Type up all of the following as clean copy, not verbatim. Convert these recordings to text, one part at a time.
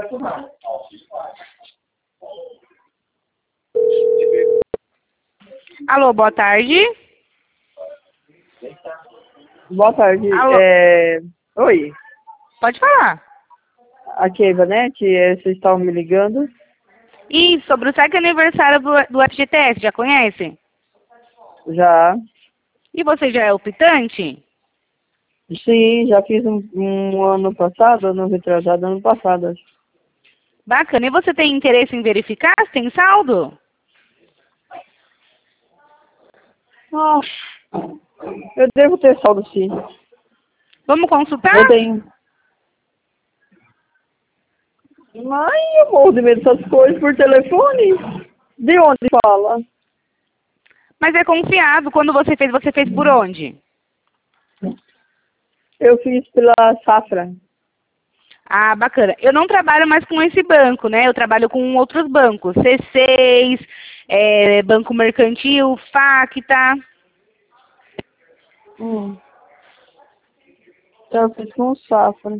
Alô, boa tarde. Boa tarde. Alô. Oi, Pode falar. aqui é a Ivanete, vocês estavam me ligando? E sobre o saque aniversário do FGTS, já conhece? Já. E você já é optante? Sim, já fiz um ano passado, ano retrasado, ano passado. Acho. Bacana. E você tem interesse em verificar se tem saldo? Nossa, eu devo ter saldo sim. Vamos consultar? Eu tenho. Ai, eu morro de medo dessas coisas por telefone. De onde fala? Mas é confiável. Quando você fez por onde? Eu fiz pela Safra. Ah, bacana. Eu não trabalho mais com esse banco, né? Eu trabalho com outros bancos. C6, Banco Mercantil, Facta. Então, eu fiz com o Safra.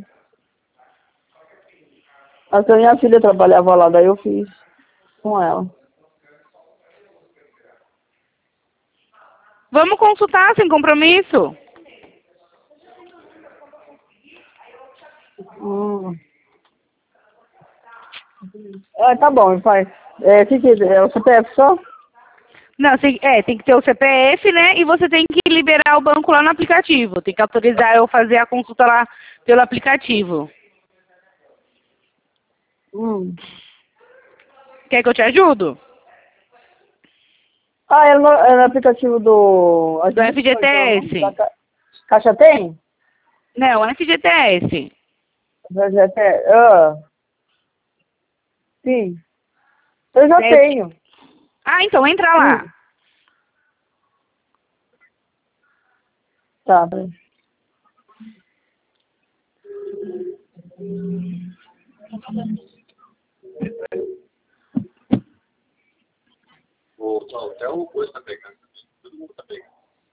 Até minha filha trabalhava lá, daí eu fiz com ela. Vamos consultar sem compromisso? Tá bom, pai. É o CPF só? Não, tem que ter o CPF, né? E você tem que liberar o banco lá no aplicativo. Tem que autorizar eu fazer a consulta lá pelo aplicativo. Quer que eu te ajudo? É no aplicativo do... Do FGTS? Caixa tem? Não, FGTS. Sim. Eu já tenho. Ah, então entra lá. Tá. Até o coisa tá pegando. Todo mundo tá pegando.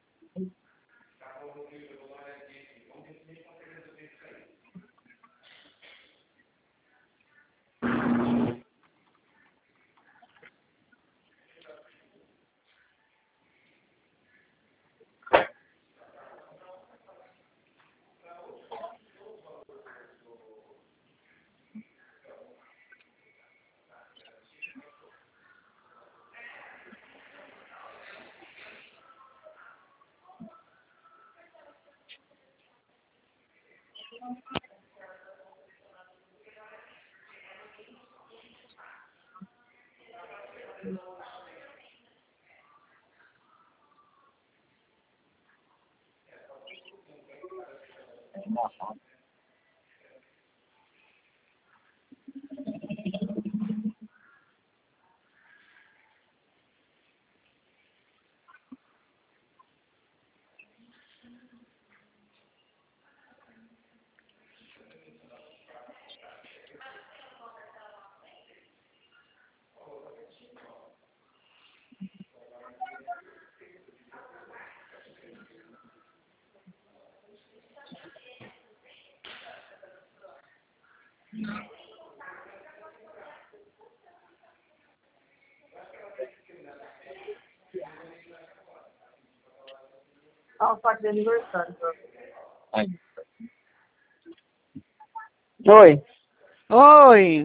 O saque de aniversário. Ai. Oi. Oi.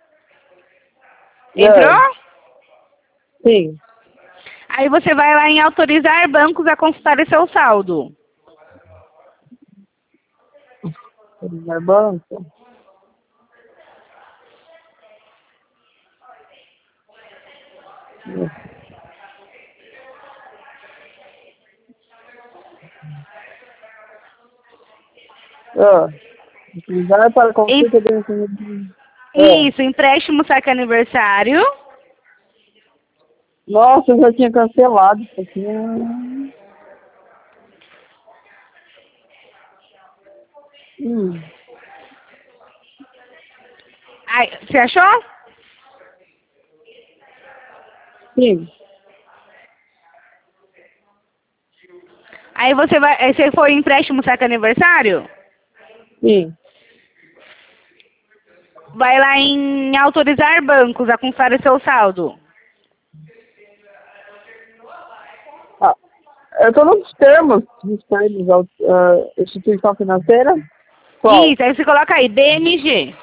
Entrou? Sim. Aí você vai lá em autorizar bancos a consultar seu saldo. No banco. Utilizar para consulta de... Isso, empréstimo saque aniversário. Nossa, eu já tinha cancelado isso aqui. Aí, você achou? Sim. Aí você foi empréstimo saque aniversário? Sim. vai lá em autorizar bancos a constar o seu saldo. Ah, eu tô nos termos, instituição financeira. Qual? Isso, aí você coloca aí, BMG.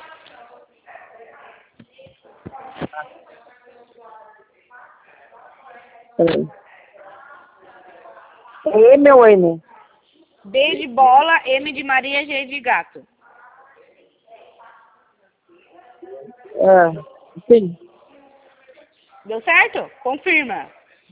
Peraí. M ou N? B de bola, M de Maria, G de gato. Sim. Deu certo? Confirma.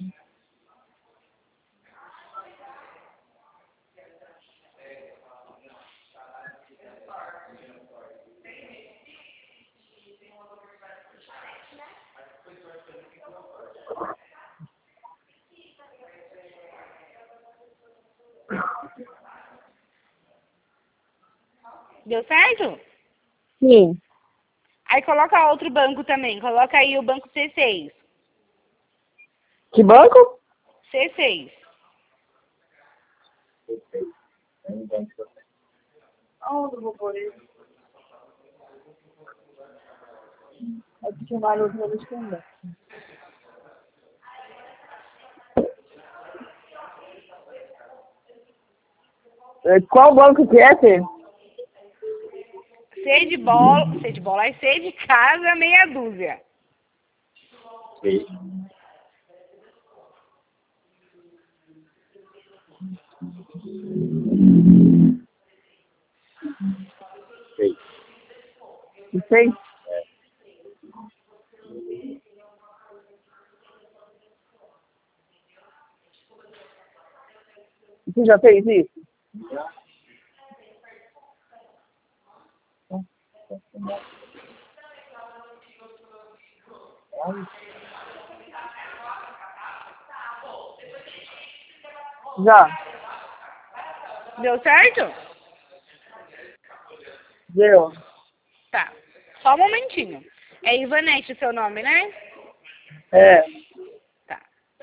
Deu certo? Sim. Aí coloca outro banco também. Coloca aí o banco C6. Que banco? C6. Aonde eu vou pôr isso? Adicionar os meus também. Qual banco que é, Fê? C de bola é C de casa, meia dúzia. Sei. Sei. Não sei. Você já fez isso? Já. Deu certo? Deu. Tá. Só um momentinho. É Ivanete o seu nome, né? É. Tá.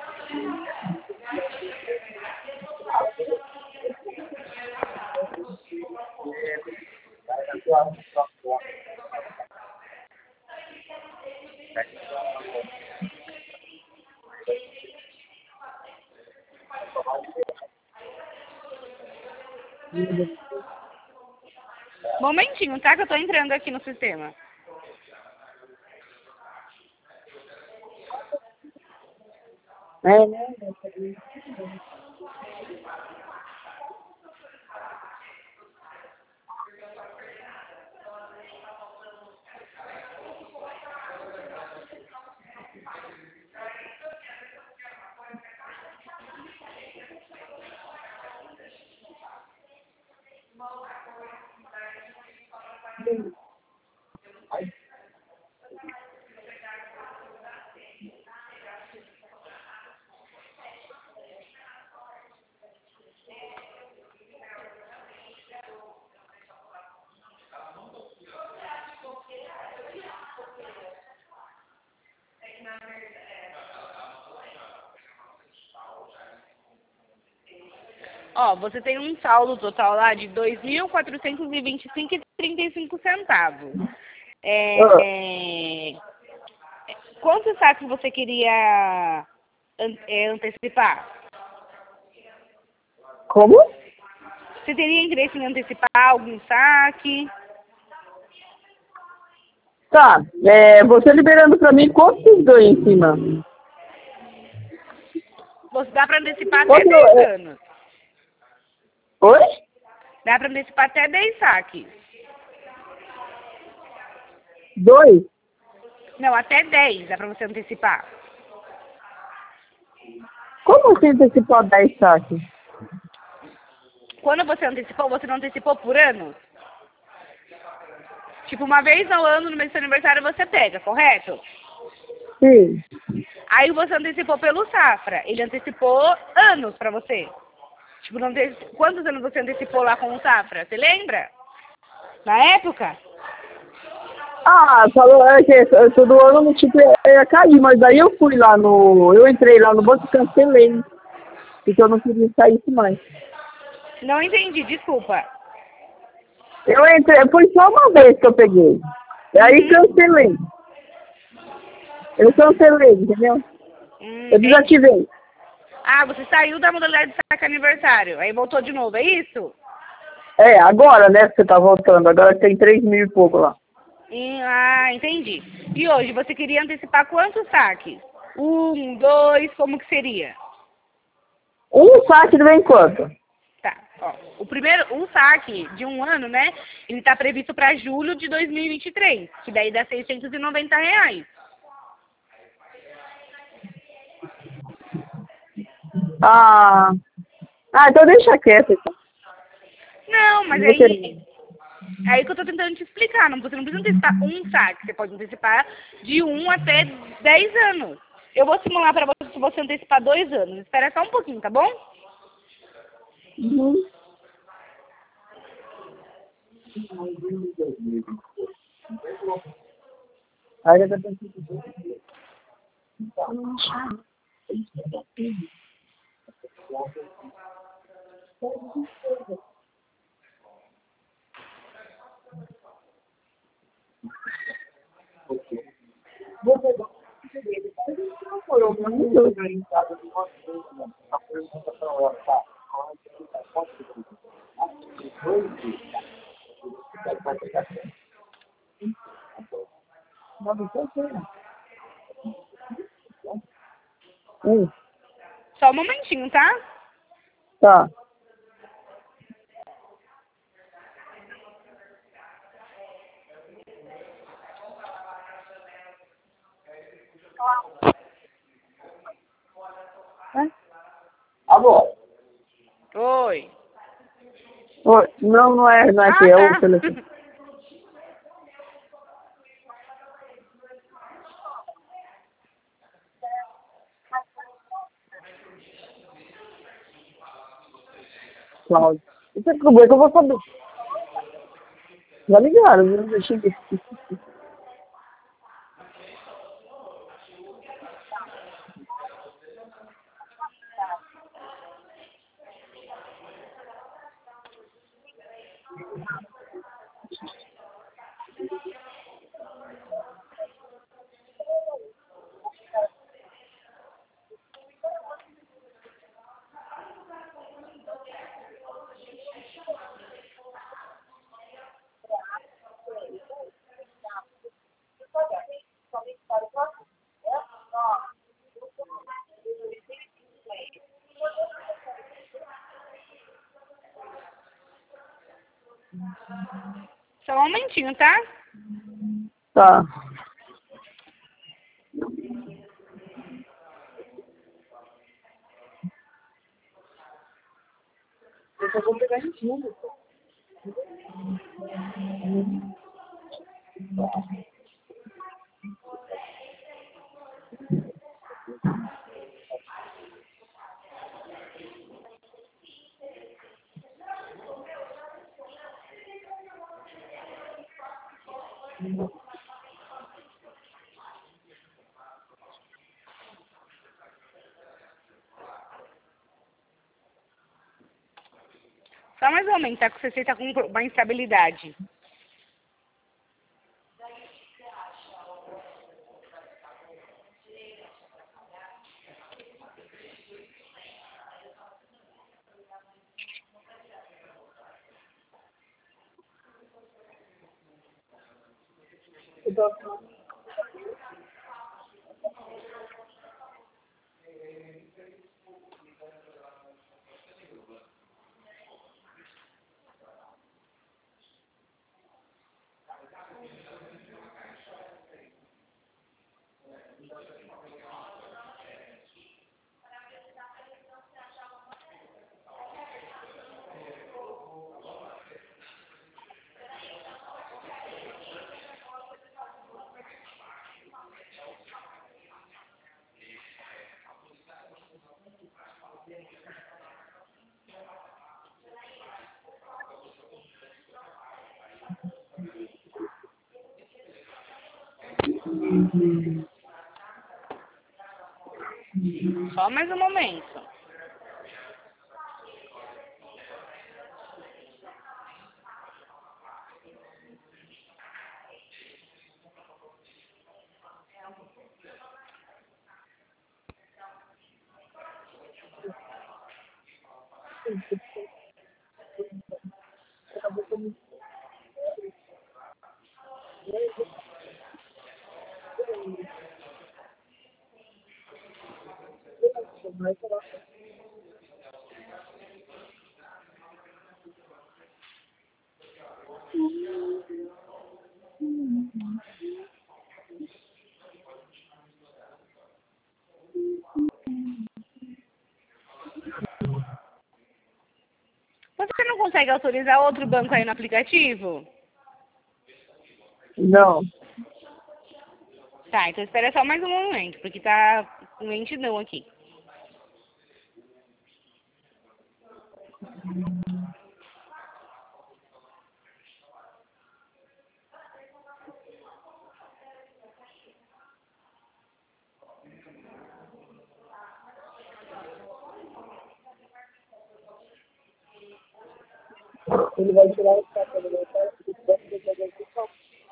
Momentinho, tá? Que eu tô entrando aqui no sistema. É, né? Ó, você tem um saldo total lá de 2.425,35 centavos. Quantos saques você queria antecipar? Como? Você teria interesse em antecipar algum saque? Tá. Você liberando pra mim, quanto vocês ganham em cima? Você dá para antecipar até Quanto, 10 anos. Oi? Dá para antecipar até 10 saques. 2? Não, até 10 dá para você antecipar. Como você antecipou 10 saques? Quando você antecipou, você não antecipou por ano? Tipo, uma vez ao ano, no mês do seu aniversário, você pega, correto? Sim. Aí você antecipou pelo safra. Ele antecipou anos pra você. Tipo, quantos anos você antecipou lá com o safra? Você lembra? Na época? Falou que todo ano no tipo ia cair, mas daí eu fui lá eu entrei lá no banco e cancelei. Porque eu não queria sair isso mais. Não entendi, desculpa. Eu entrei, foi só uma vez que eu peguei. E aí cancelei. Eu cancelei, entendeu? Eu Entendi. desativei. Ah, você saiu da modalidade de saque aniversário, aí voltou de novo, é isso? É, agora, né, que você tá voltando. Agora tem 3.000 e pouco lá. Entendi. E hoje, você queria antecipar quantos saques? 1, 2, como que seria? Um saque vem quanto? Tá, ó. O saque de um ano, né? Ele tá previsto para julho de 2023, que daí dá R$ 690. Ah, então deixa quieto, então. Não, mas Não vou querer. aí que eu tô tentando te explicar. Não, você não precisa antecipar um saque, você pode antecipar de 1 até 10 anos. Eu vou simular para você se você antecipar 2 anos. Espera só um pouquinho, tá bom? Uhum. Aí já tá pensando. Só um momentinho, tá? Tá. Alô? Oi. Oi. Não, não é aqui, Ah, é o tá. telefone. Cláudio. Isso é como é que eu vou saber? Já ligaram, viu? Deixa eu ver. Só um momentinho, tá? Tá. Eu só vou pegar em cima. Só mais um momento, tá? Que você tá com uma instabilidade. Só mais um momento. Você não consegue autorizar outro banco aí no aplicativo? Não. Tá, então espera só mais um momento, porque tá com lentidão aqui. Ele vai tirar o saco do meu pai, porque vai fazer a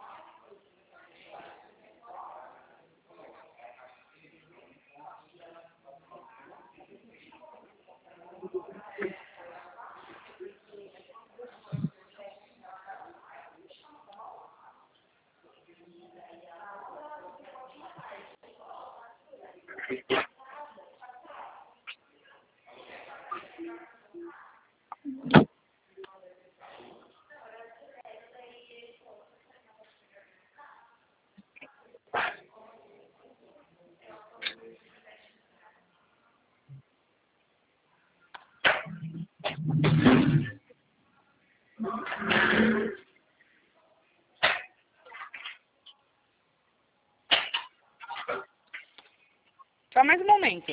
Só mais um momento.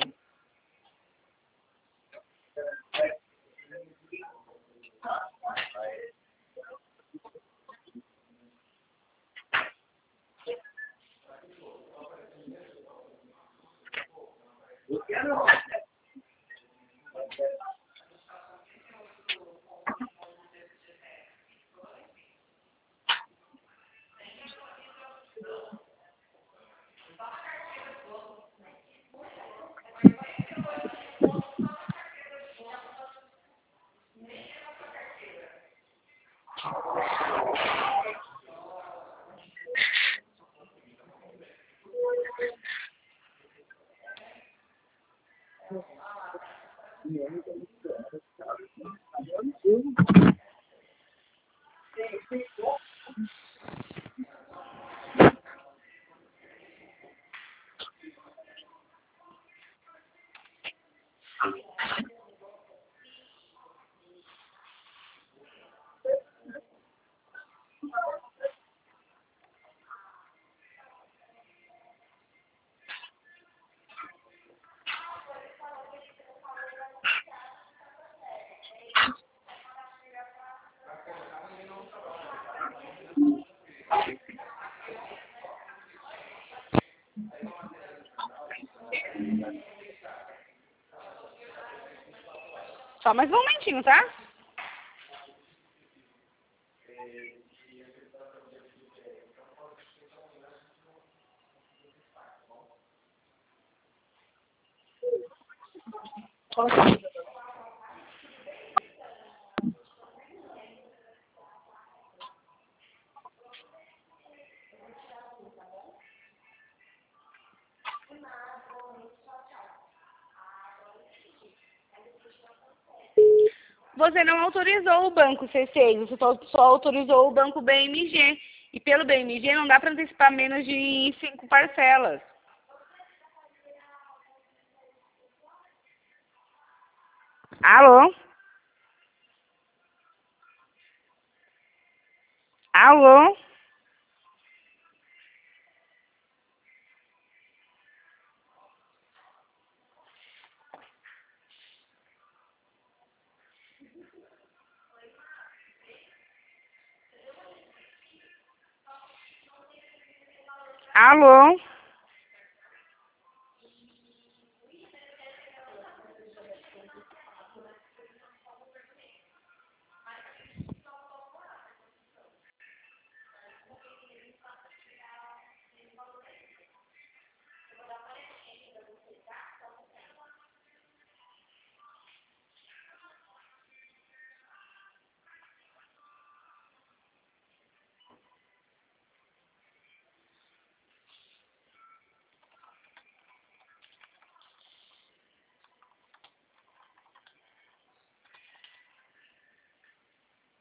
Só mais um momentinho, tá? Você não autorizou o banco C6, você só autorizou o banco BMG. E pelo BMG não dá para antecipar menos de 5 parcelas. Alô? Alô? Alô?